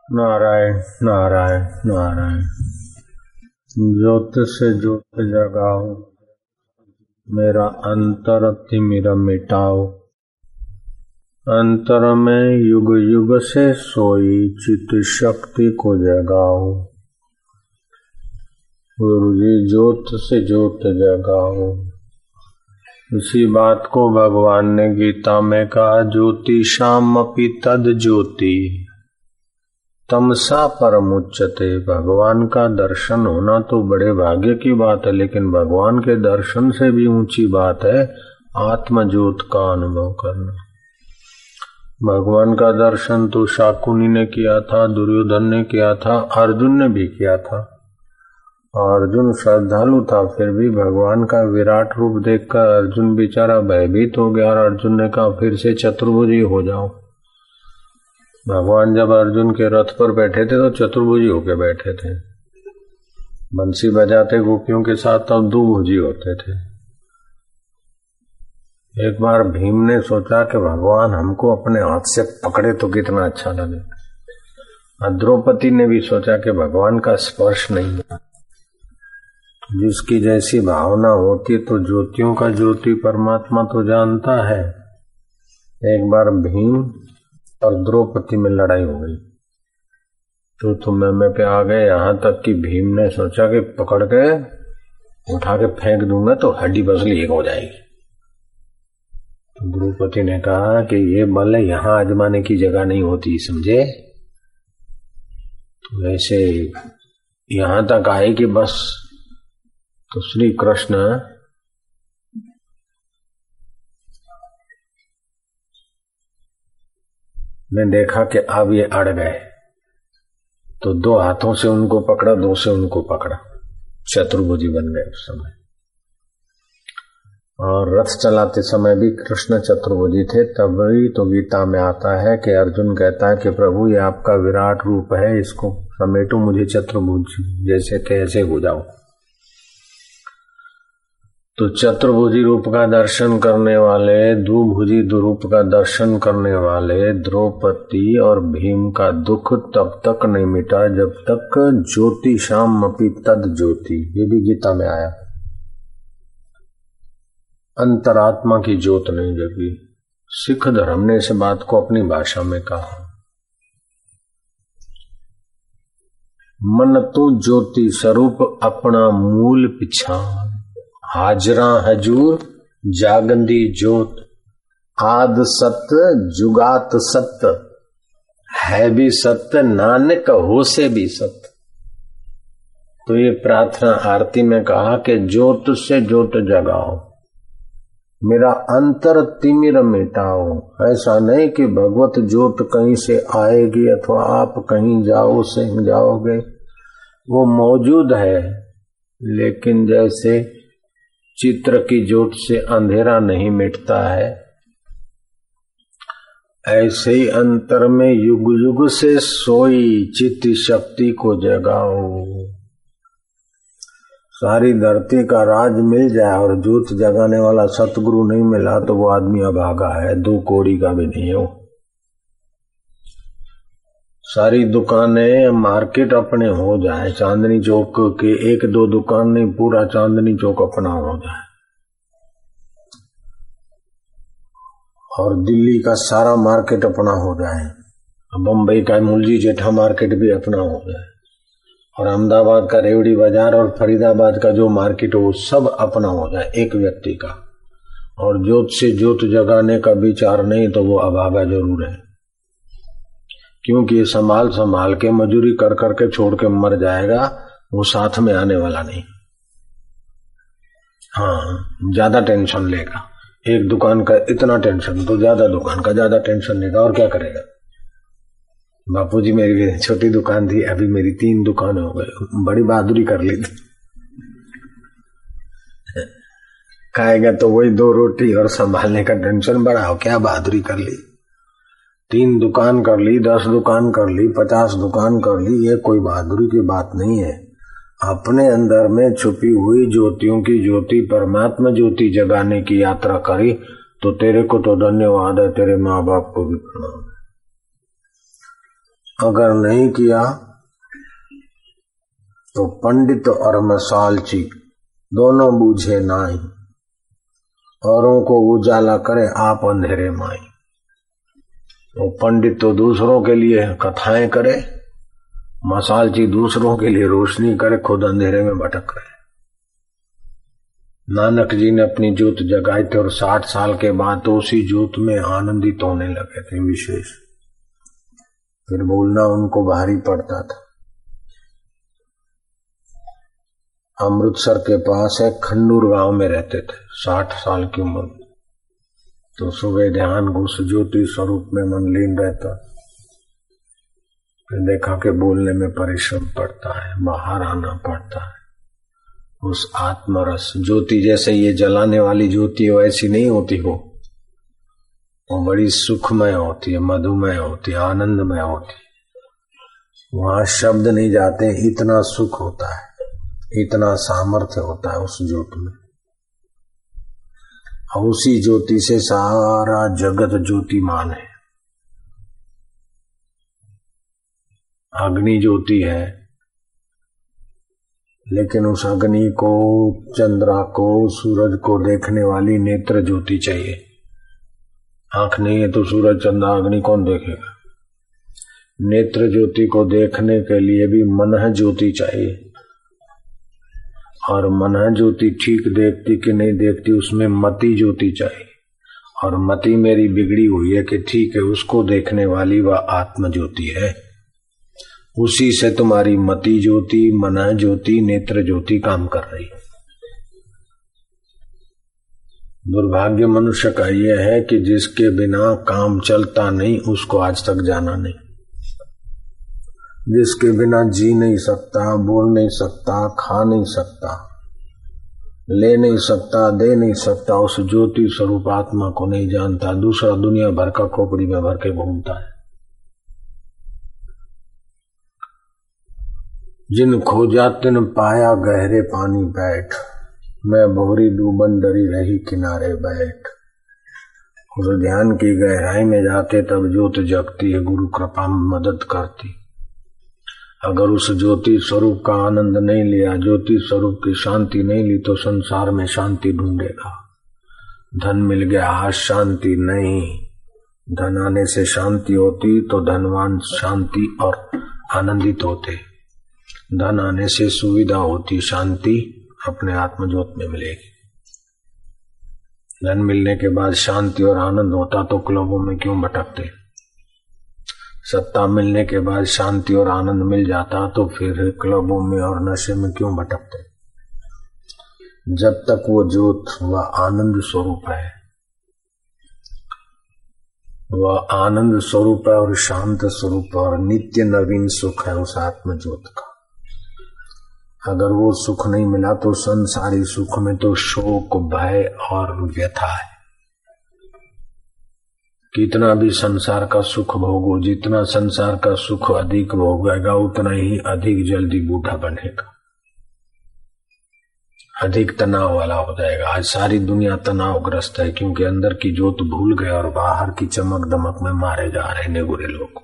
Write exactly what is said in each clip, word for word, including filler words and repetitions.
नारायण नारायण नारायण। ज्योत से ज्योत जगाओ, मेरा अंतर तिमिर मिटाओ। अंतर में युग युग से सोई चित शक्ति को जगाओ। गुरु जी ज्योत से ज्योत जगाओ। इसी बात को भगवान ने गीता में कहा, ज्योतिषामपि तद ज्योति तमसा परमुच्यते। भगवान का दर्शन होना तो बड़े भाग्य की बात है, लेकिन भगवान के दर्शन से भी ऊंची बात है आत्म ज्योत का अनुभव करना। भगवान का दर्शन तो शाकुनी ने किया था, दुर्योधन ने किया था, अर्जुन ने भी किया था। अर्जुन श्रद्धालु था, फिर भी भगवान का विराट रूप देखकर अर्जुन बेचारा भयभीत हो गया और अर्जुन ने कहा फिर से चतुर्भुजी हो जाओ। भगवान जब अर्जुन के रथ पर बैठे थे तो चतुर्भुजी होके बैठे थे, बंसी बजाते गोपियों के साथ, तब दुभुजी होते थे। एक बार भीम ने सोचा कि भगवान हमको अपने हाथ से पकड़े तो कितना अच्छा लगे, और द्रौपदी ने भी सोचा कि भगवान का स्पर्श नहीं है। जिसकी जैसी भावना होती तो ज्योतियों का ज्योति परमात्मा तो जानता है। एक बार भीम और द्रौपदी में लड़ाई हो गई, तो तुम मैं पे आ गए, यहां तक कि भीम ने सोचा कि पकड़ के उठा के फेंक दूंगा तो हड्डी बसली एक हो जाएगी। तो द्रौपदी ने कहा कि ये बल यहां आजमाने की जगह नहीं होती, समझे। तो ऐसे यहां तक आए कि बस, तो श्री कृष्ण ने देखा कि अब ये अड़ गए, तो दो हाथों से उनको पकड़ा, दो से उनको पकड़ा, चतुर्भुजी बन गए उस समय। और रथ चलाते समय भी कृष्ण चतुर्भुजी थे। तभी तो गीता में आता है कि अर्जुन कहता है कि प्रभु ये आपका विराट रूप है, इसको समेटो, मुझे चतुर्भुज जैसे थे ऐसे हो जाओ। तो चतुर्भुजी रूप का दर्शन करने वाले, द्विभुजी रूप का दर्शन करने वाले द्रौपदी और भीम का दुख तब तक नहीं मिटा जब तक ज्योतिषाम अपि तद ज्योति, ये भी गीता में आया, अंतरात्मा की ज्योत नहीं जगी। सिख धर्म ने इस बात को अपनी भाषा में कहा, मन तू ज्योति स्वरूप अपना मूल पिछान। हाजरा हजूर जागंदी ज्योत, आद सत्य जुगात सत्य, है भी सत्य नानक हो से भी सत्य। तो ये प्रार्थना आरती में कहा कि ज्योत से ज्योत जगाओ, मेरा अंतर तिमिर मिटाओ। ऐसा नहीं कि भगवत ज्योत कहीं से आएगी अथवा आप कहीं जाओ से जाओगे, वो मौजूद है, लेकिन जैसे चित्र की ज्योत से अंधेरा नहीं मिटता है, ऐसे ही अंतर में युग युग से सोई चित्त शक्ति को जगाओ। सारी धरती का राज मिल जाए और ज्योत जगाने वाला सतगुरु नहीं मिला तो वो आदमी अभागा है, दो कौड़ी का भी नहीं हो। सारी दुकानें मार्केट अपने हो जाए, चांदनी चौक के एक दो दुकान नहीं, पूरा चांदनी चौक अपना हो जाए, और दिल्ली का सारा मार्केट अपना हो जाए, बम्बई का मुलजी जेठा मार्केट भी अपना हो जाए, और अहमदाबाद का रेवड़ी बाजार और फरीदाबाद का जो मार्केट हो सब अपना हो जाए एक व्यक्ति का, और ज्योत से ज्योत जगाने का विचार नहीं तो वो अभागा जरूर है। क्योंकि ये संभाल संभाल के मजूरी कर करके छोड़ के मर जाएगा, वो साथ में आने वाला नहीं। हाँ, ज्यादा टेंशन लेगा, एक दुकान का इतना टेंशन तो ज्यादा दुकान का ज्यादा टेंशन लेगा, और क्या करेगा। बापूजी मेरी छोटी दुकान थी, अभी मेरी तीन दुकान हो गई, बड़ी बहादुरी कर ली थी। खाएगा तो वही दो रोटी और संभालने का टेंशन बड़ा हो, क्या बहादुरी कर ली। तीन दुकान कर ली, दस दुकान कर ली, पचास दुकान कर ली, ये कोई बहादुरी की बात नहीं है। अपने अंदर में छुपी हुई ज्योतियों की ज्योति परमात्मा ज्योति जगाने की यात्रा करी तो तेरे को तो धन्यवाद है, तेरे माँ बाप को भी प्रणाम। अगर नहीं किया तो पंडित और मसालची दोनों बूझे नाई, औरों को उजाला करे आप अंधेरे माई। तो पंडित तो दूसरों के लिए कथाएं करे, मसालची दूसरों के लिए रोशनी करे, खुद अंधेरे में भटक रहे। नानक जी ने अपनी ज्योत जगाई थी और साठ साल के बाद तो उसी ज्योत में आनंदित होने लगे थे विशेष। फिर बोलना उनको भारी पड़ता था। अमृतसर के पास है खंडूर गांव में रहते थे, साठ साल की उम्र में। तो सुबह ध्यान घुस ज्योति स्वरूप में मन लीन रहता। फिर देखा कि बोलने में परिश्रम पड़ता है, बाहर आना पड़ता है। उस आत्मरस ज्योति जैसे ये जलाने वाली ज्योति है वैसी नहीं होती हो, वो बड़ी सुखमय होती है, मधुमय होती है, आनंदमय होती है। वहां शब्द नहीं जाते, इतना सुख होता है, इतना सामर्थ्य होता है उस ज्योति में। और उसी ज्योति से सारा जगत ज्योतिमान है। अग्नि ज्योति है, लेकिन उस अग्नि को, चंद्रा को, सूरज को देखने वाली नेत्र ज्योति चाहिए। आंख नहीं है तो सूरज, चंद्रा, अग्नि कौन देखेगा? नेत्र ज्योति को देखने के लिए भी मन ज्योति चाहिए। और मन ज्योति ठीक देखती कि नहीं देखती, उसमें मति ज्योति चाहिए। और मति मेरी बिगड़ी हुई है कि ठीक है, उसको देखने वाली वह आत्म ज्योति है। उसी से तुम्हारी मति ज्योति, मन ज्योति, नेत्र ज्योति काम कर रही है। दुर्भाग्य मनुष्य का यह है कि जिसके बिना काम चलता नहीं, उसको आज तक जाना नहीं। जिसके बिना जी नहीं सकता, बोल नहीं सकता, खा नहीं सकता, ले नहीं सकता, दे नहीं सकता, उस ज्योति स्वरूप आत्मा को नहीं जानता। दूसरा दुनिया भर का खोपड़ी में भर के घूमता है। जिन खोजा तिन पाया गहरे पानी बैठ, मैं भोरी डूबन डरी रही किनारे बैठ। उस ध्यान की गहराई में जाते तब ज्योत जगती है, गुरु कृपा में मदद करती। अगर उस ज्योति स्वरूप का आनंद नहीं लिया, ज्योति स्वरूप की शांति नहीं ली, तो संसार में शांति ढूंढेगा। धन मिल गया, आज शांति नहीं। धन आने से शांति होती तो धनवान शांति और आनंदित होते। धन आने से सुविधा होती, शांति अपने आत्मज्योत में मिलेगी। धन मिलने के बाद शांति और आनंद होता तो क्लबों में क्यों भटकते? सत्ता मिलने के बाद शांति और आनंद मिल जाता तो फिर क्लबों में और नशे में क्यों भटकते? जब तक वो ज्योत, वह आनंद स्वरूप है, वह आनंद स्वरूप है और शांत स्वरूप और नित्य नवीन सुख है उस आत्म ज्योत का। अगर वो सुख नहीं मिला तो संसारी सुख में तो शोक, भय और व्यथा है। कितना भी संसार का सुख भोगो, जितना संसार का सुख अधिक भोगेगा उतना ही अधिक जल्दी बूढ़ा बनेगा, अधिक तनाव वाला हो जाएगा। आज सारी दुनिया तनावग्रस्त है क्योंकि अंदर की ज्योत भूल गए और बाहर की चमक दमक में मारे जा रहे नेगुरे लोग।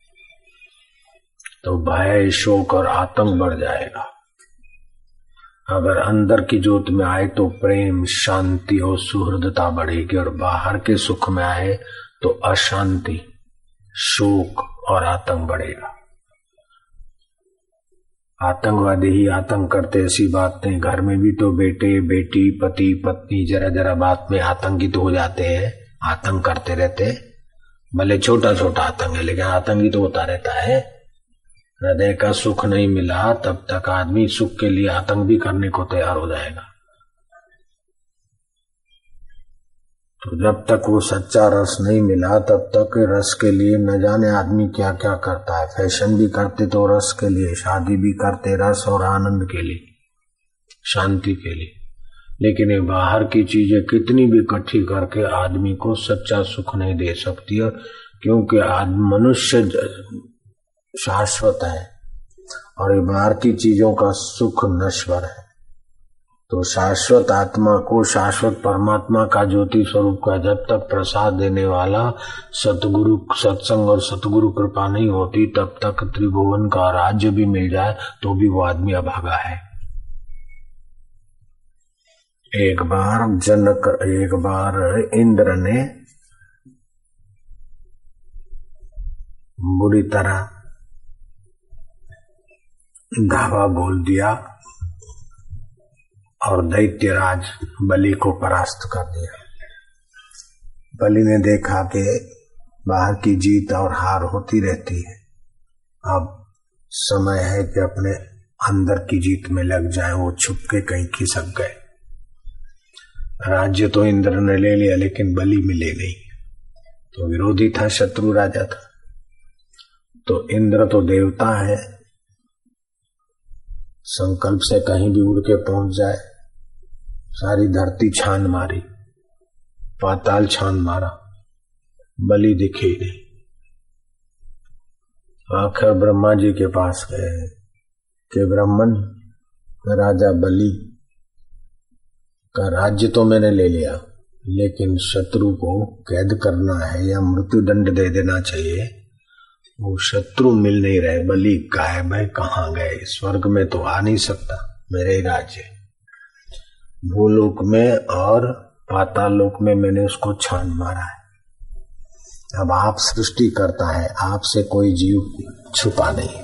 तो भय, शोक और आतंक बढ़ जाएगा। अगर अंदर की ज्योत में आए तो प्रेम, शांति और सुहृदता बढ़ेगी, और बाहर के सुख में आए तो अशांति, शोक और आतंक बढ़ेगा। आतंकवादी ही आतंक करते, ऐसी बात नहीं। घर में भी तो बेटे, बेटी, पति, पत्नी जरा जरा बात में आतंकित हो जाते हैं, आतंक करते रहते। भले छोटा छोटा आतंक है लेकिन आतंकित तो होता रहता है। हृदय का सुख नहीं मिला तब तक आदमी सुख के लिए आतंक भी करने को तैयार हो जाएगा। तो जब तक वो सच्चा रस नहीं मिला तब तक रस के लिए न जाने आदमी क्या क्या करता है। फैशन भी करते तो रस के लिए, शादी भी करते रस और आनंद के लिए, शांति के लिए। लेकिन ये बाहर की चीजें कितनी भी इकट्ठी करके आदमी को सच्चा सुख नहीं दे सकती है, क्योंकि मनुष्य शाश्वत है और ये बाहर की चीजों का सुख नश्वर है। तो शाश्वत आत्मा को शाश्वत परमात्मा का ज्योति स्वरूप का जब तक प्रसाद देने वाला सतगुरु सत्संग और सतगुरु कृपा नहीं होती, तब तक त्रिभुवन का राज्य भी मिल जाए तो भी वो आदमी अभागा है। एक बार जनक एक बार इंद्र ने बुरी तरह धावा बोल दिया और दैत्यराज बलि को परास्त कर दिया। बलि ने देखा कि बाहर की जीत और हार होती रहती है, अब समय है कि अपने अंदर की जीत में लग जाए। वो छुप के कहीं खिसक गए। राज्य तो इंद्र ने ले लिया लेकिन बलि मिले नहीं, तो विरोधी था, शत्रु राजा था। तो इंद्र तो देवता है, संकल्प से कहीं भी उड़ के पहुंच जाए। सारी धरती छान मारी, पाताल छान मारा, बलि दिखे ही नहीं। आखिर ब्रह्मा जी के पास गए कि ब्राह्मण, राजा बलि का राज्य तो मैंने ले लिया, लेकिन शत्रु को कैद करना है या मृत्यु दंड दे देना चाहिए। वो शत्रु मिल नहीं रहे, बलि गायब है, कहाँ गए? स्वर्ग में तो आ नहीं सकता, मेरे ही राज्य। भूलोक में और पाताल लोक में मैंने उसको छान मारा है। अब आप सृष्टि करता है, आपसे कोई जीव छुपा नहीं।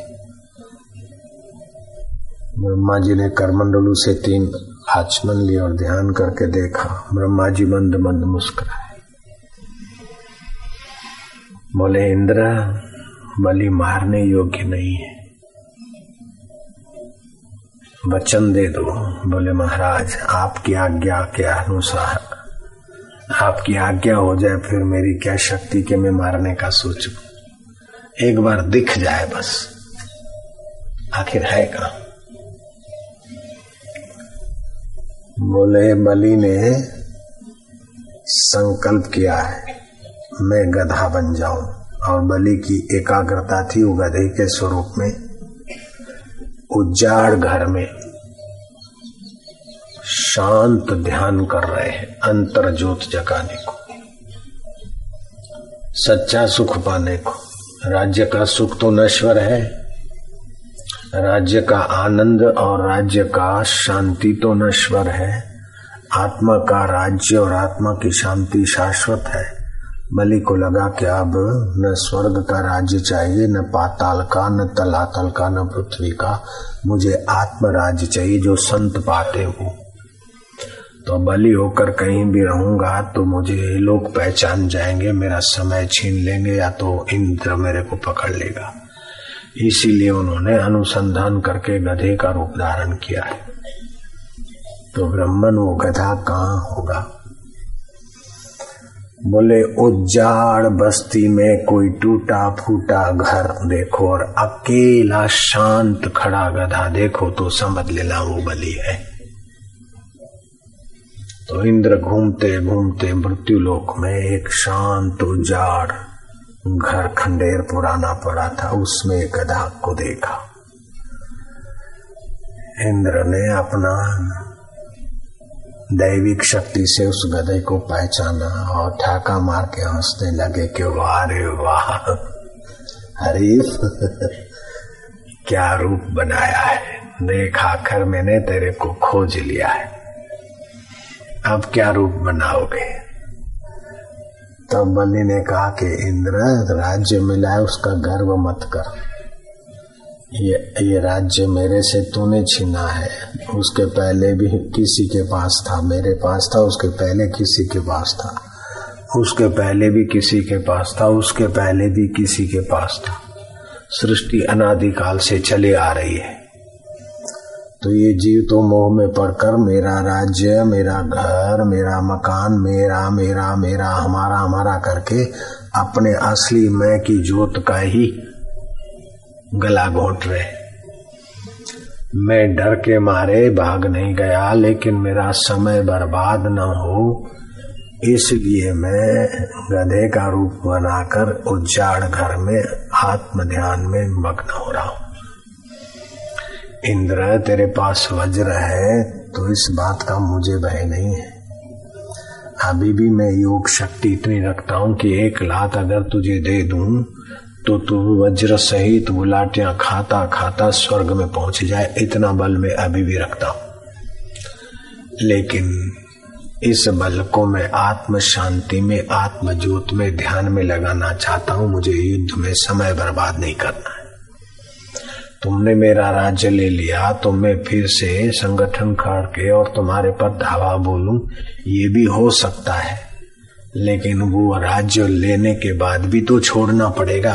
ब्रह्मा जी ने करमंडलू से तीन आचमन लिए और ध्यान करके देखा। ब्रह्मा जी मंद मंद मुस्कुराए, बोले इंद्र, बलि मारने योग्य नहीं है, वचन दे दो। बोले महाराज, आपकी आज्ञा के अनुसार, आपकी आज्ञा हो जाए फिर मेरी क्या शक्ति के मैं मारने का सोचूं। एक बार दिख जाए बस, आखिर है कहां। बोले बलि ने संकल्प किया है मैं गधा बन जाऊं, और बलि की एकाग्रता थी वो गधे के स्वरूप में उजाड़ घर में शांत ध्यान कर रहे हैं, अंतर ज्योत जगाने को, सच्चा सुख पाने को। राज्य का सुख तो नश्वर है, राज्य का आनंद और राज्य का शांति तो नश्वर है। आत्मा का राज्य और आत्मा की शांति शाश्वत है। बलि को लगा कि अब न स्वर्ग का राज्य चाहिए, न पाताल का, न तलातल का, न पृथ्वी का, मुझे आत्म राज्य चाहिए जो संत पाते हो। तो बलि होकर कहीं भी रहूंगा तो मुझे लोग पहचान जाएंगे, मेरा समय छीन लेंगे, या तो इंद्र मेरे को पकड़ लेगा। इसीलिए उन्होंने अनुसंधान करके गधे का रूप धारण किया है। तो ब्राह्मण वो गधा कहाँ होगा? बोले उजाड़ बस्ती में कोई टूटा फूटा घर देखो और अकेला शांत खड़ा गधा देखो तो समझ लेना वो बलि है। तो इंद्र घूमते घूमते मृत्यु लोक में एक शांत उजाड़ घर खंडेर पुराना पड़ा था, उसमें गधा को देखा। इंद्र ने अपना दैविक शक्ति से उस गधे को पहचाना और ठाका मार के हंसने लगे कि वाह रे वाह हरीफ क्या रूप बनाया है, देख आखिर मैंने तेरे को खोज लिया है, अब क्या रूप बनाओगे? तब बलि ने कहा कि इंद्र, राज्य मिला है उसका गर्व मत कर, ये ये राज्य मेरे से तूने छीना है, उसके पहले भी किसी के पास था, मेरे पास था, उसके पहले किसी के पास था, उसके पहले भी किसी के पास था, उसके पहले भी किसी के पास था। सृष्टि अनादिकाल से चले आ रही है। तो ये जीव तो मोह में पड़कर मेरा राज्य, मेरा घर, मेरा मकान, मेरा मेरा मेरा हमारा हमारा करके अपने असली मैं की ज्योत का ही गला घोंट रहे। मैं डर के मारे भाग नहीं गया, लेकिन मेरा समय बर्बाद न हो इसलिए मैं गधे का रूप बनाकर उजाड़ घर में आत्म ध्यान में मग्न हो रहा हूं। इंद्र तेरे पास वज्र है तो इस बात का मुझे भय नहीं है। अभी भी मैं योग शक्ति इतनी रखता हूं कि एक लात अगर तुझे दे दूं तो तू वज्र सहित गुलाटियां खाता खाता स्वर्ग में पहुंच जाए, इतना बल मैं अभी भी रखता हूं। लेकिन इस बल को मैं आत्म शांति में, आत्म ज्योत में, ध्यान में लगाना चाहता हूं। मुझे युद्ध में समय बर्बाद नहीं करना है। तुमने मेरा राज्य ले लिया तो मैं फिर से संगठन करके और तुम्हारे पर धावा बोलूं, ये भी हो सकता है। लेकिन वो राज्य लेने के बाद भी तो छोड़ना पड़ेगा।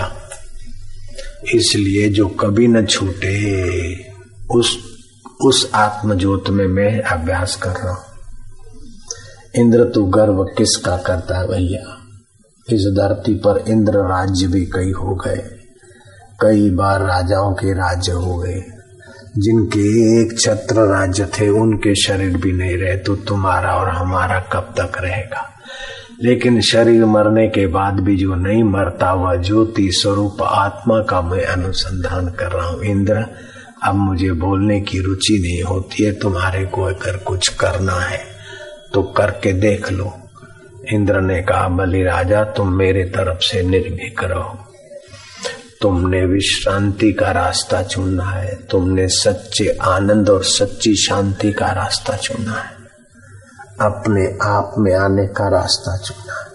इसलिए जो कभी न छूटे उस उस आत्म ज्योत में मैं अभ्यास कर रहा हूं। इंद्र तू गर्व किसका करता है भैया? इस धरती पर इंद्र राज्य भी कई हो गए, कई बार राजाओं के राज्य हो गए। जिनके एक छत्र राज्य थे उनके शरीर भी नहीं रहे, तो तुम्हारा और हमारा कब तक रहेगा? लेकिन शरीर मरने के बाद भी जो नहीं मरता वह ज्योति स्वरूप आत्मा का मैं अनुसंधान कर रहा हूं। इंद्र अब मुझे बोलने की रुचि नहीं होती है, तुम्हारे को अगर कुछ करना है तो करके देख लो। इंद्र ने कहा, बलि राजा तुम मेरे तरफ से निर्भीक रहो। तुमने विश्रांति का रास्ता चुनना है, तुमने सच्चे आनंद और सच्ची शांति का रास्ता चुनना है, अपने आप में आने का रास्ता चुना है।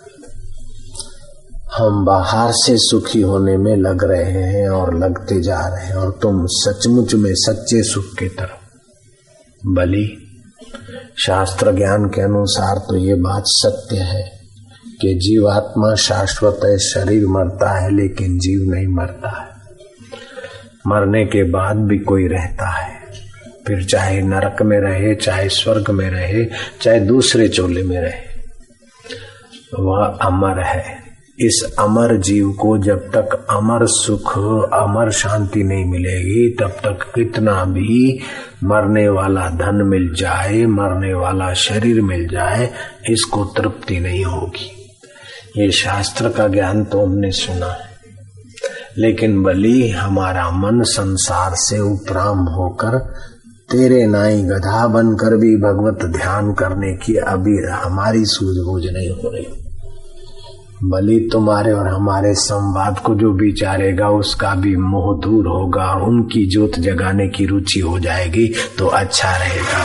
हम बाहर से सुखी होने में लग रहे हैं और लगते जा रहे हैं, और तुम सचमुच में सच्चे सुख की तरफ। बलि शास्त्र ज्ञान के अनुसार तो ये बात सत्य है कि जीवात्मा शाश्वत है, शरीर मरता है लेकिन जीव नहीं मरता है। मरने के बाद भी कोई रहता है, फिर चाहे नरक में रहे, चाहे स्वर्ग में रहे, चाहे दूसरे चोले में रहे, वह अमर है। इस अमर जीव को जब तक अमर सुख, अमर शांति नहीं मिलेगी, तब तक कितना भी मरने वाला धन मिल जाए, मरने वाला शरीर मिल जाए, इसको तृप्ति नहीं होगी। ये शास्त्र का ज्ञान तो हमने सुना है, लेकिन बलि हमारा मन संसार से उपराम होकर तेरे नाई गधा बनकर भी भगवत ध्यान करने की अभी हमारी सूझबूझ नहीं हो रही। बलि तुम्हारे और हमारे संवाद को जो विचारेगा उसका भी मोह दूर होगा, उनकी ज्योत जगाने की रुचि हो जाएगी तो अच्छा रहेगा।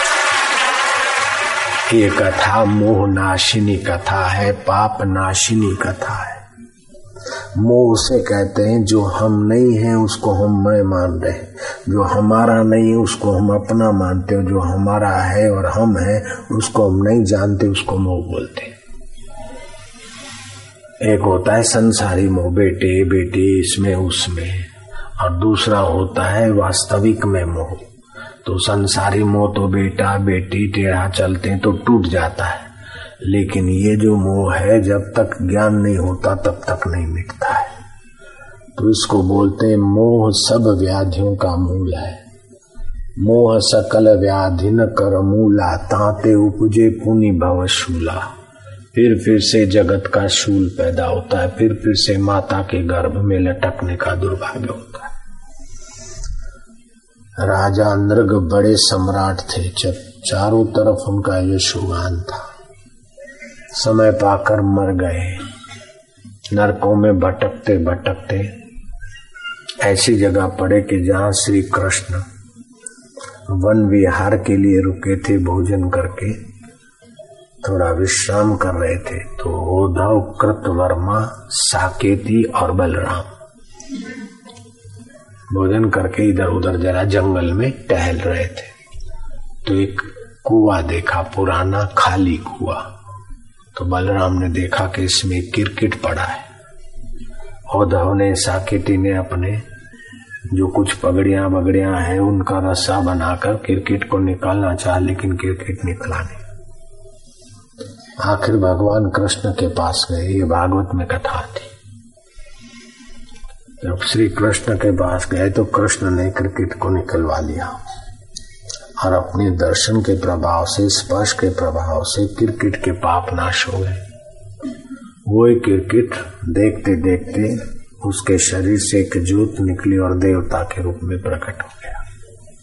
ये कथा मोह नाशिनी कथा है, पाप नाशिनी कथा है। मोह उसे कहते हैं जो हम नहीं है उसको हम मैं मान रहे हैं, जो हमारा नहीं है उसको हम अपना मानते हो, जो हमारा है और हम है उसको हम नहीं जानते, उसको मोह बोलते हैं। एक होता है संसारी मोह, बेटे बेटी इसमें उसमें, और दूसरा होता है वास्तविक में मोह। तो संसारी मोह तो बेटा बेटी टेढ़ा चलते हैं तो टूट जाता है, लेकिन ये जो मोह है जब तक ज्ञान नहीं होता तब तक नहीं मिटता है। तो इसको बोलते हैं मोह सब व्याधियों का मूल है। मोह सकल व्याधि न कर मूला, ताते उपजे पुनि भव शूला। फिर फिर से जगत का शूल पैदा होता है, फिर फिर से माता के गर्भ में लटकने का दुर्भाग्य होता है। राजा नृग बड़े सम्राट थे, चारों तरफ उनका यशोगान था। समय पाकर मर गए, नरकों में भटकते भटकते ऐसी जगह पड़े कि जहां श्री कृष्ण वन विहार के लिए रुके थे, भोजन करके थोड़ा विश्राम कर रहे थे। तो उद्धव, कृतवर्मा, साकेती और बलराम भोजन करके इधर उधर जरा जंगल में टहल रहे थे। तो एक कुआं देखा, पुराना खाली कुआं। तो बलराम ने देखा कि इसमें किरकिट पड़ा है। उद्धव ने, साकेती ने अपने जो कुछ पगड़ियां बगड़ियां हैं उनका रस्सा बनाकर किरकिट को निकालना चाहा, लेकिन किरकिट निकला नहीं। आखिर भगवान कृष्ण के पास गए। ये भागवत में कथा थी। जब श्री कृष्ण के पास गए तो कृष्ण ने क्रिकेट को निकलवा लिया और अपने दर्शन के प्रभाव से, स्पर्श के प्रभाव से क्रिकेट के पाप नाश हो गए। वो क्रिकेट देखते देखते उसके शरीर से एक ज्योत निकली और देवता के रूप में प्रकट हो गया।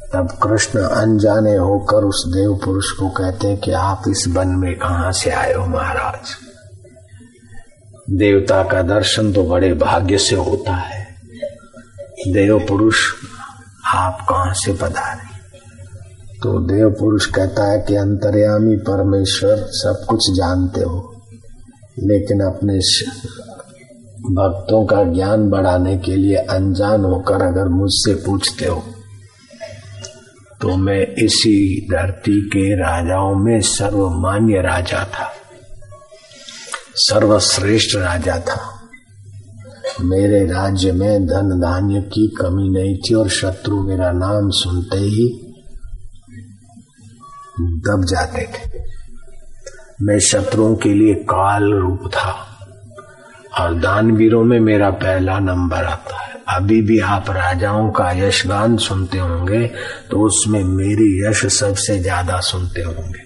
तब कृष्ण अनजाने होकर उस देव पुरुष को कहते हैं कि आप इस वन में कहां से आए हो महाराज। देवता का दर्शन तो बड़े भाग्य से होता है। देव पुरुष आप कहां से पधारे? तो देव पुरुष कहता है कि अंतर्यामी परमेश्वर सब कुछ जानते हो, लेकिन अपने भक्तों का ज्ञान बढ़ाने के लिए अनजान होकर अगर मुझसे पूछते हो तो मैं इसी धरती के राजाओं में सर्वमान्य राजा था, सर्वश्रेष्ठ राजा था। मेरे राज्य में धन धान्य की कमी नहीं थी और शत्रु मेरा नाम सुनते ही दब जाते थे। मैं शत्रुओं के लिए काल रूप था और दानवीरों में मेरा पहला नंबर आता है। अभी भी आप राजाओं का यशगान सुनते होंगे तो उसमें मेरी यश सबसे ज्यादा सुनते होंगे।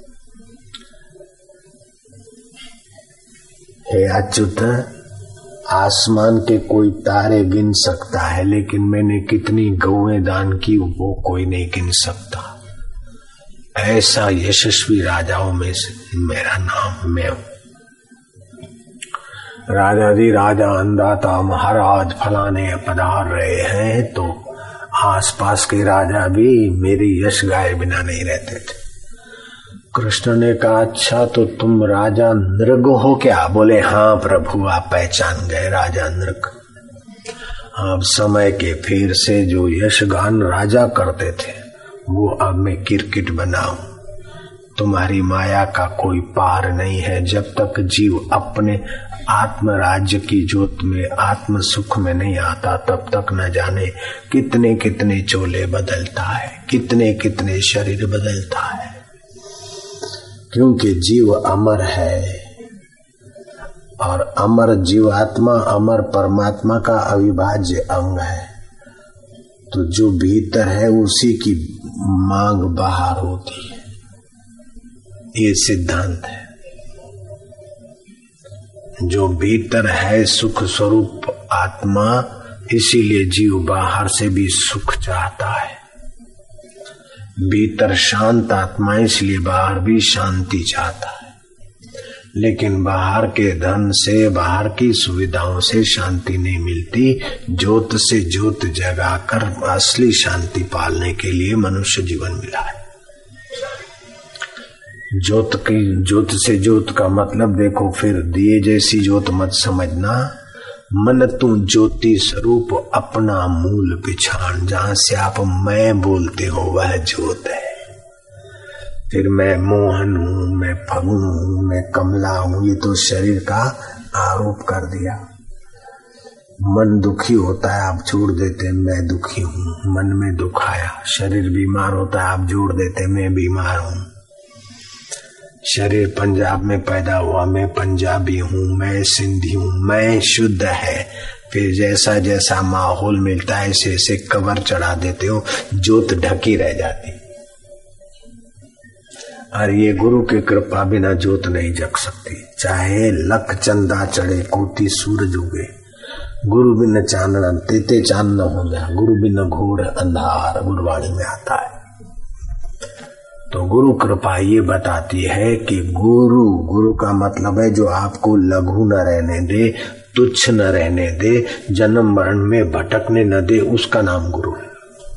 हे अच्युत, आसमान के कोई तारे गिन सकता है, लेकिन मैंने कितनी गौएं दान की वो कोई नहीं गिन सकता। ऐसा यशस्वी राजाओं में से मेरा नाम मैं हूं। राजा जी राजा अंदाता महाराज फलाने पधार रहे हैं तो आसपास के राजा भी मेरी यश गाए बिना नहीं रहते थे। कृष्ण ने कहा, अच्छा तो तुम राजा नृग हो क्या? बोले, हाँ प्रभु, आप पहचान गए, राजा नृग। अब समय के फेर से जो यशगान राजा करते थे वो अब मैं किरकिट बनाऊं। तुम्हारी माया का कोई पार नहीं है। जब तक जीव अपने आत्म राज्य की ज्योत में आत्म सुख में नहीं आता तब तक न जाने कितने कितने चोले बदलता है, कितने कितने शरीर बदलता है। क्योंकि जीव अमर है और अमर जीवात्मा अमर परमात्मा का अविभाज्य अंग है। तो जो भीतर है उसी की मांग बाहर होती है, ये सिद्धांत है। जो भीतर है सुख स्वरूप आत्मा, इसीलिए जीव बाहर से भी सुख चाहता है। भीतर शांत आत्मा, इसलिए बाहर भी शांति चाहता है। लेकिन बाहर के धन से, बाहर की सुविधाओं से शांति नहीं मिलती। ज्योत से ज्योत जगाकर असली शांति पालने के लिए मनुष्य जीवन मिला है। ज्योत की ज्योत से ज्योत का मतलब देखो, फिर दिए जैसी ज्योत मत समझना। मन तू ज्योति स्वरूप अपना मूल पिछाड़, जहां से आप मैं बोलते हो वह ज्योत है। फिर मैं मोहन हूं, मैं फगुन हूं, मैं कमला हूं, ये तो शरीर का आरोप कर दिया। मन दुखी होता है, आप जोड़ देते मैं दुखी हूं, मन में दुख आया। शरीर बीमार होता है, आप जोड़ देते मैं बीमार हूं। शरीर पंजाब में पैदा हुआ, मैं पंजाबी हूँ, मैं सिंधी हूँ, मैं शुद्ध है। फिर जैसा जैसा माहौल मिलता है ऐसे ऐसे कवर चढ़ा देते हो, ज्योत ढकी रह जाती। और ये गुरु की कृपा बिना ज्योत नहीं जग सकती। चाहे लख चंदा चढ़े कोटि सूरज उगे, गुरु बिन चानना तेते चांदना हो गया, गुरु बिन घोर अंधार, गुरुवाणी में आता है। तो गुरु कृपा ये बताती है कि गुरु गुरु का मतलब है जो आपको लघु न रहने दे, तुच्छ न रहने दे, जन्म मरण में भटकने न दे, उसका नाम गुरु है।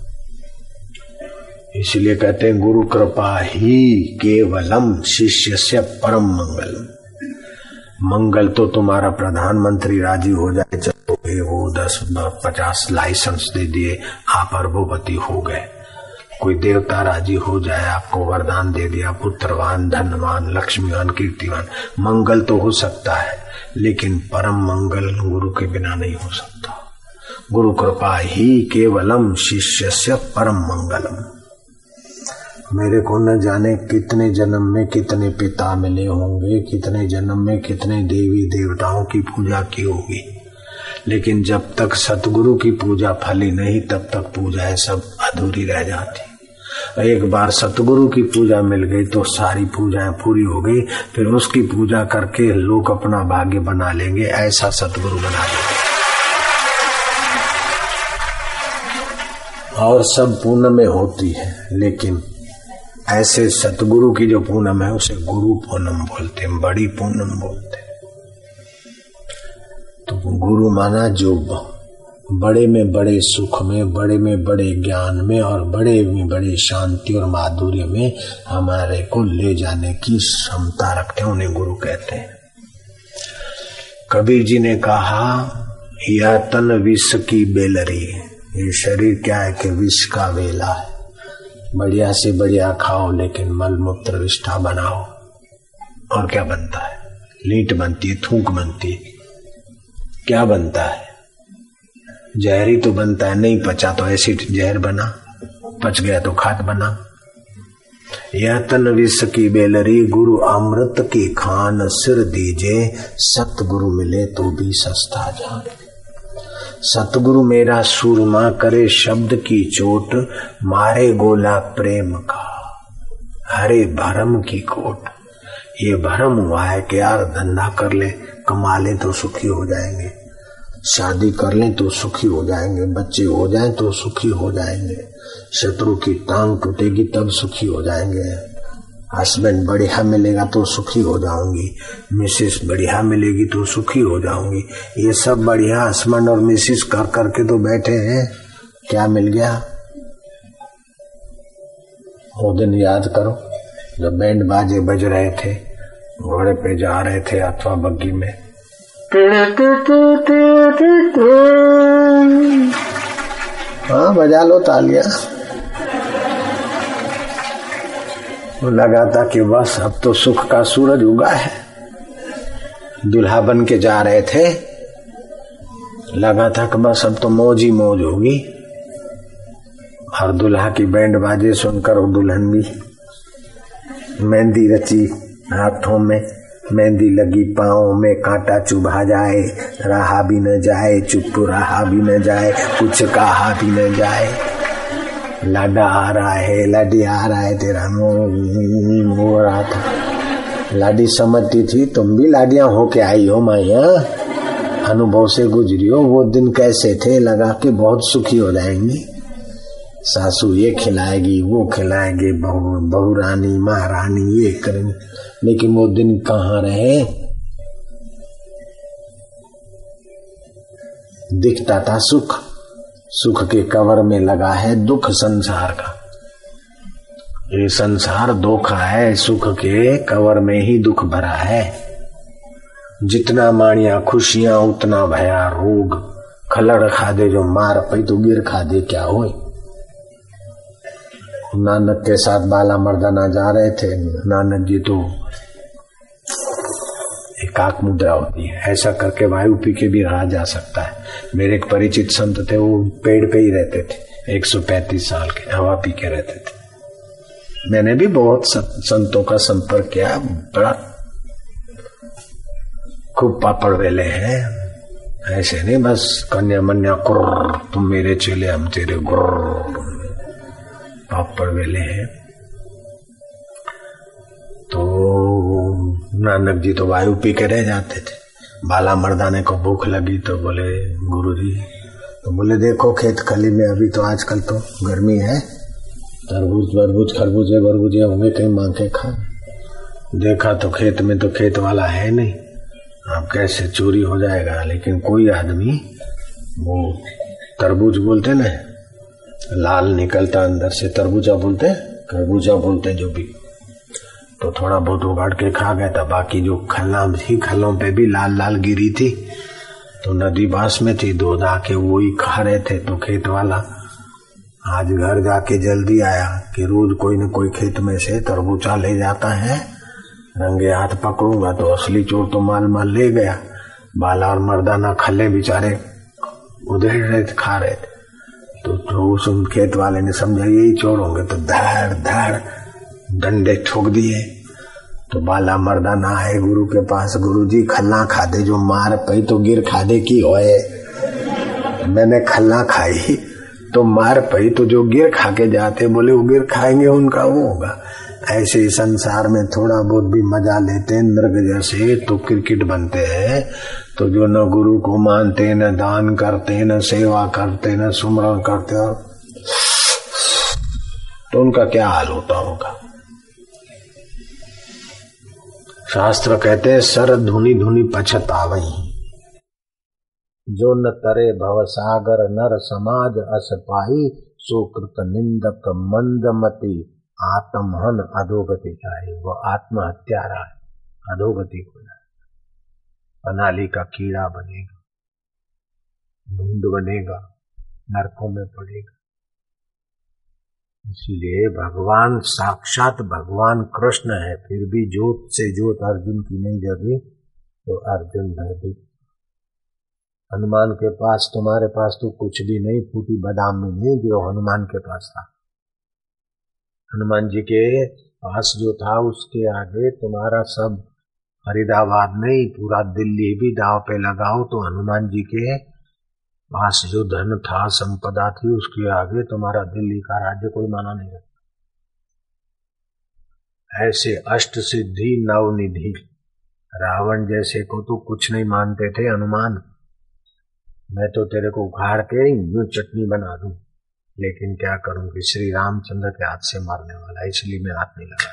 इसलिए कहते हैं गुरु कृपा ही केवलम शिष्य से परम मंगलम। मंगल तो तुम्हारा प्रधानमंत्री राजी हो जाए, चलो वो दस पचास लाइसेंस दे दिए, आप अरबोपति हो गए। कोई देवता राजी हो जाए, आपको वरदान दे दिया, पुत्रवान, धनवान, लक्ष्मीवान, कीर्तिवान। मंगल तो हो सकता है, लेकिन परम मंगल गुरु के बिना नहीं हो सकता। गुरु कृपा ही केवलम शिष्यस्य परम मंगलम। मेरे को न जाने कितने जन्म में कितने पिता मिले होंगे, कितने जन्म में कितने देवी देवताओं की पूजा की होगी, लेकिन जब तक सतगुरु की पूजा फली नहीं तब तक पूजाएं सब अधूरी रह जाती। एक बार सतगुरु की पूजा मिल गई तो सारी पूजाएं पूरी हो गई। फिर उसकी पूजा करके लोग अपना भाग्य बना लेंगे, ऐसा सतगुरु बना लेंगे। और सब पूनम में होती है, लेकिन ऐसे सतगुरु की जो पूनम है उसे गुरु पूनम बोलते हैं, बड़ी पूनम बोलते हैं। तो गुरु माना जो बड़े में बड़े सुख में, बड़े में बड़े ज्ञान में और बड़े में बड़े शांति और माधुर्य में हमारे को ले जाने की क्षमता रखते हैं, उन्हें गुरु कहते हैं। कबीर जी ने कहा, यह तन विष की बेलरी, ये शरीर क्या है कि विष का वेला है। बढ़िया से बढ़िया खाओ लेकिन मल मूत्र विष्ठा बनाओ और क्या बनता है? लीट बनती है, थूक बनती है, क्या बनता है? जहरी तो बनता है, नहीं पचा तो एसिड जहर बना, पच गया तो खाद बना। यह तन विष की बेलरी, गुरु अमृत की खान सिर दीजे, सतगुरु मिले तो भी सस्ता जान। सतगुरु मेरा सूरमा करे शब्द की चोट, मारे गोला प्रेम का हरे भरम की कोट। ये भरम हुआ है कि यार धंधा कर ले, कमा ले तो सुखी हो जाएंगे, शादी कर लें तो सुखी हो जाएंगे, बच्चे हो जाएं तो सुखी हो जाएंगे, शत्रु की टांग टूटेगी तब सुखी हो जाएंगे, हस्बैंड बढ़िया मिलेगा तो सुखी हो जाऊंगी, मिसेस बढ़िया मिलेगी तो सुखी हो जाऊंगी। ये सब बढ़िया हस्बैंड और मिसेस कर करके तो बैठे हैं, क्या मिल गया? वो दिन याद करो जब बैंड बाजे बज रहे थे, घोड़े पे जा रहे थे अथवा बग्गी में, हाँ बजा लो तालियां। लगा था कि बस अब तो सुख का सूरज उगा है। दुल्हा बन के जा रहे थे, लगा था कि बस अब तो मौज ही मौज होगी। और दुल्हा की बैंड बाजे सुनकर वो दुल्हन भी मेहंदी रची, हाथों में मेहंदी लगी, पाँव में कांटा चुभा जाए, रहा भी न जाए, चुप रहा भी न जाए, कुछ कहा भी न जाए। लाडा आ रहा है, लाडी आ रहा है, तेरा हो रहा था। लाडी समझती थी तुम भी लाडियां होके आई हो माया, अनुभव से गुजरी हो। वो दिन कैसे थे, लगा के बहुत सुखी हो जाएंगी। सासू ये खिलाएगी, वो खिलाएंगे, बहू बहू रानी महारानी ये करेंगे, लेकिन वो दिन कहाँ रहे। दिखता था सुख, सुख के कवर में लगा है दुख संसार का। ये संसार धोखा है, सुख के कवर में ही दुख भरा है। जितना माणिया खुशियां उतना भया रोग, खलड़ खादे जो मार पई तो गिर खादे क्या होए। नानक के साथ बाला मर्दाना जा रहे थे, नानक जी तो एकाक मुद्रा होती है, ऐसा करके वायु पी के भी रहा जा सकता है। मेरे एक परिचित संत थे, वो पेड़ पे ही रहते थे, एक सौ पैंतीस साल के, हवा पी के रहते थे। मैंने भी बहुत संतों का संपर्क किया, बड़ा खूब पापड़ वेले हैं, ऐसे नहीं बस कन्या मन्या कुर्र, तुम मेरे चेले हम तेरे गुर्र, पापड़ वेले हैं। तो नानक जी तो वायु पी के रह जाते थे। बाला मर्दाने को भूख लगी तो बोले गुरुजी, तो बोले देखो खेत खली में अभी तो आजकल तो गर्मी है, तरबूज बरबूज खरबूजे बरबूजे होंगे, कहीं मांग के खा। देखा तो खेत में तो खेत वाला है नहीं, अब कैसे चोरी हो जाएगा। लेकिन कोई आदमी, वो तरबूज बोलते ना, लाल निकलता अंदर से, तरबूजा बोलते, खरबूजा बोलते जो भी, तो थोड़ा बहुत उगाड़ के खा गया था। बाकी जो खल्ला थी, खलों पे भी लाल लाल गिरी थी, तो नदी बास में थी, दो दा के वो ही खा रहे थे। तो खेत वाला आज घर जाके जल्दी आया कि रोज कोई न कोई खेत में से तरबूजा ले जाता है, रंगे हाथ पकड़ूंगा तो असली चोर तो माल माल ले गया। बाला और मर्दाना खले बेचारे उधेड़ रहे थे, खा रहे थे। तो, तो उस खेत वाले ने समझा यही चोर होंगे, तो धड़ धड़ डंडे ठोक दिए। तो बाला मर्दाना आए गुरु के पास, गुरु जी खल्ला खादे जो मार पई तो गिर खादे की होए। मैंने खल्ला खाई तो मार पई, तो जो गिर खा के जाते, बोले वो गिर खाएंगे उनका वो होगा। ऐसे संसार में थोड़ा बहुत भी मजा लेते हैं नृग जैसे तो क्रिकेट बनते हैं। तो जो न गुरु को मानते, न दान करते, न सेवा करते, न सुमरण करते, और तो उनका क्या हाल होता होगा। शास्त्र कहते हैं सर धुनी धुनी पछतावई, जो न तरे भव सागर नर समाज अस पाई, सुकृत निंदक मंदमती आत्महन अधोगति जाए। वो आत्महत्यारा है, अधोगति को जाए, अनाली का कीड़ा बनेगा, ढूंढ बनेगा, नरकों में पड़ेगा। इसीलिए भगवान साक्षात भगवान कृष्ण है, फिर भी जोत से जोत अर्जुन की नहीं जगी तो अर्जुन भयभीत। हनुमान के पास, तुम्हारे पास तो कुछ भी नहीं, फूटी बादाम में नहीं जो हनुमान के पास था। हनुमान जी के पास जो था उसके आगे तुम्हारा सब फरीदाबाद नहीं, पूरा दिल्ली भी दाव पे लगाओ तो हनुमान जी के पास जो धन था, संपदा थी, उसके आगे तुम्हारा दिल्ली का राज्य कोई माना नहीं रखता। ऐसे अष्ट सिद्धि नवनिधि रावण जैसे को तो कुछ नहीं मानते थे हनुमान, मैं तो तेरे को उखाड़ के यूं चटनी बना दूं, लेकिन क्या करूं कि श्री रामचंद्र के हाथ से मारने वाला, इसलिए मैं हाथ नहीं लगाता।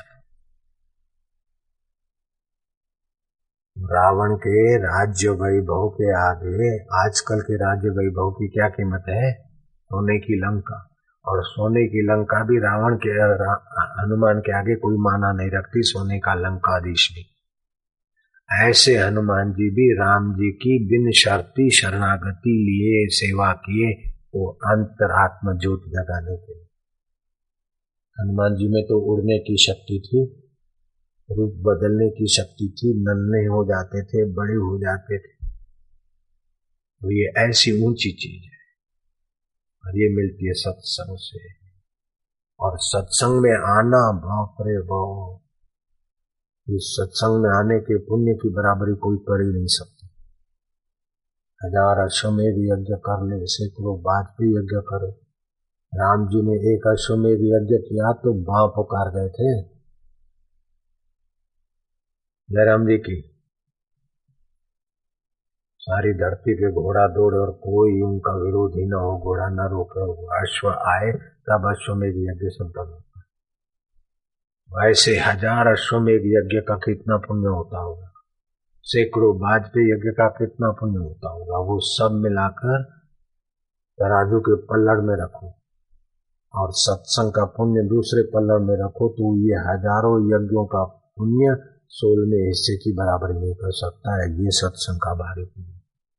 रावण के राज्य वैभव के आगे आजकल के राज्य वैभव की क्या कीमत है? सोने की लंका, और सोने की लंका भी रावण के हनुमान के आगे कोई माना नहीं रखती, सोने का लंकाधीश भी। ऐसे हनुमान जी भी राम जी की बिन शर्ती शरणागति लिए सेवा किए, वो अंतरात्म ज्योत जगाने के लिए। हनुमान जी में तो उड़ने की शक्ति थी, रूप बदलने की शक्ति थी, नन्हे हो जाते थे, बड़े हो जाते थे। तो ये ऐसी ऊंची चीज है, और ये मिलती है सत्संग से। और सत्संग में आना, बाप रे बाप, इस सत्संग में आने के पुण्य की बराबरी कोई कर ही नहीं सकता। हजार अश्वमेध यज्ञ कर ले, सैकड़ों वाजपेयी यज्ञ करे। राम जी ने एक अश्वमेध यज्ञ किया तो बाँ पुकार गए थे जयराम जी की। सारी धरती पे घोड़ा दौड़ और कोई उनका विरोधी न हो, घोड़ा न रोके, अश्व आए तब अश्वमेध यज्ञ संपन्न होता। वैसे हजार अश्वमेध यज्ञ का कितना पुण्य होता होगा, सैकड़ों वाजपेयी यज्ञ का कितना पुण्य होता होगा। वो सब मिलाकर तराजू के पल्लड़ में रखो और सत्संग का पुण्य दूसरे पल्लड़ में रखो, तो ये हजारों यज्ञों का पुण्य सोलहवें हिस्से की बराबरी नहीं कर सकता है। ये सत्संग का भारी पुण्य।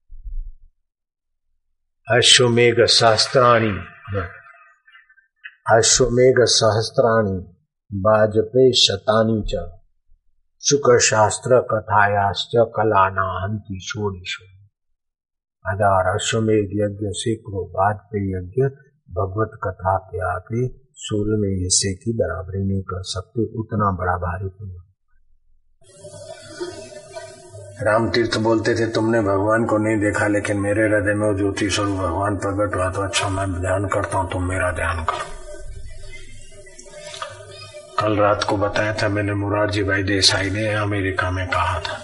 अश्वमेघ शास्त्राणी, अश्वमेघ सहस्त्राणी वाजपेयी शतानी च, शुक्र शास्त्र कथायाश्च कलाना हंति षोडशो। हजार अश्वमेध यज्ञ, सैकड़ों वाजपेयी यज्ञ भगवत कथा के आगे सोलहवें हिस्से की बराबरी नहीं कर सकते, उतना बड़ा भारी पुण्य। राम तीर्थ बोलते थे, तुमने भगवान को नहीं देखा, लेकिन मेरे हृदय में वो ज्योति स्वरूप भगवान प्रकट हुआ, तो अच्छा मैं ध्यान करता हूं, तुम मेरा ध्यान करो। कल रात को बताया था मैंने, मुरारजी भाई देसाई ने अमेरिका में कहा था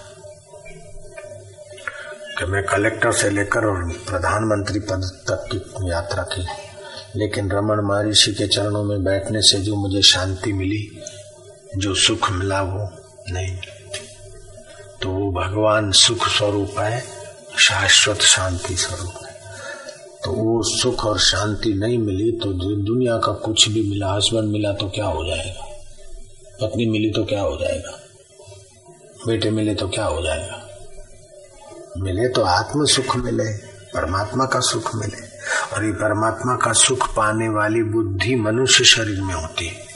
कि मैं कलेक्टर से लेकर और प्रधानमंत्री पद तक की यात्रा की, लेकिन रमन महर्षि के चरणों में बैठने से जो मुझे शांति मिली, जो सुख मिला, वो नहीं। तो वो भगवान सुख स्वरूप है, शाश्वत शांति स्वरूप है। तो वो सुख और शांति नहीं मिली तो दुनिया का कुछ भी मिला, हस्बैंड मिला तो क्या हो जाएगा, पत्नी मिली तो क्या हो जाएगा, बेटे मिले तो क्या हो जाएगा। मिले तो आत्म सुख मिले, परमात्मा का सुख मिले। और ये परमात्मा का सुख पाने वाली बुद्धि मनुष्य शरीर में होती है।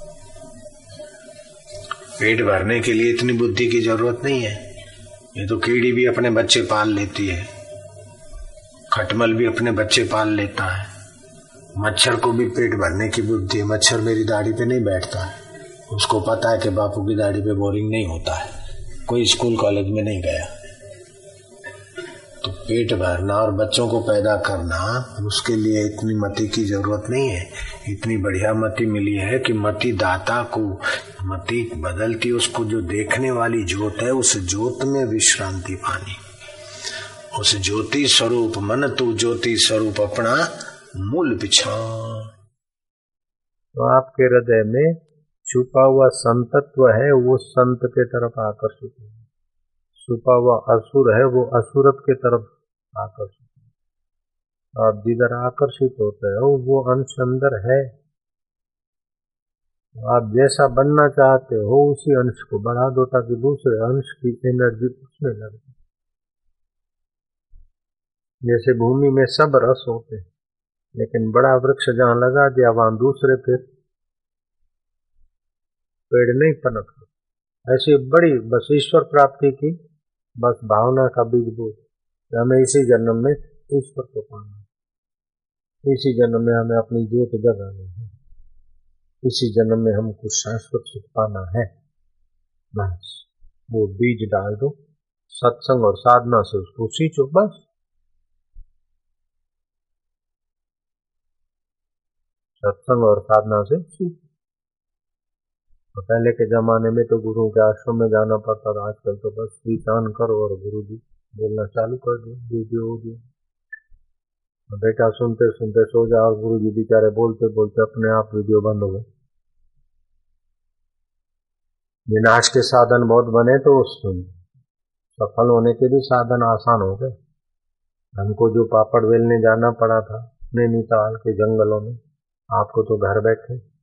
पेट भरने के लिए इतनी बुद्धि की जरूरत नहीं है। ये तो कीड़ी भी अपने बच्चे पाल लेती है, खटमल भी अपने बच्चे पाल लेता है, मच्छर को भी पेट भरने की बुद्धि है। मच्छर मेरी दाढ़ी पे नहीं बैठता है, उसको पता है कि बापू की दाढ़ी पे बोरिंग नहीं होता है, कोई स्कूल कॉलेज में नहीं गया। तो पेट भरना और बच्चों को पैदा करना, उसके लिए इतनी मति की जरूरत नहीं है। इतनी बढ़िया मति मिली है कि मति दाता को मति बदलती, उसको जो देखने वाली ज्योत है, उस ज्योत में विश्रांति पानी। उस ज्योति स्वरूप मन तू ज्योति स्वरूप अपना मूल पिछान। तो आपके हृदय में छुपा हुआ संतत्व है, वो संत के तरफ आकर्षित है। छुपा हुआ असुर है, वो असुरत के तरफ आकर्षित है। आप जिधर आकर्षित होते हो वो अंश अंदर है। आप जैसा बनना चाहते हो उसी अंश को बढ़ा दो ताकि दूसरे अंश की एनर्जी उसमें लगे। जैसे भूमि में सब रस होते हैं, लेकिन बड़ा वृक्ष जहां लगा दिया वहां दूसरे फिर पेड़ नहीं पनपते। ऐसी बड़ी बस ईश्वर प्राप्ति की बस भावना का बीज बो, हमें इसी जन्म में ईश्वर को पाना, इसी जन्म में हमें अपनी ज्योत जगानी है, इसी जन्म में हमको शाश्वत सुख पाना है। बस वो बीज डाल दो, सत्संग और साधना से उसको सींचो। बस सत्संग और साधना से सींचो। तो पहले के जमाने में तो गुरु के आश्रम में जाना पड़ता था, आजकल तो बस स्विच ऑन करो और गुरु जी बोलना चालू कर दो, वीडियो वीडियो बेटा सुनते सुनते सो जाओ और गुरु जी बेचारे बोलते बोलते अपने आप वीडियो बंद हो गए। विनाश के साधन बहुत बने तो सुन सफल होने के भी साधन आसान हो गए। हमको जो पापड़ बेलने जाना पड़ा था नैनीताल के जंगलों में, आपको तो घर बैठे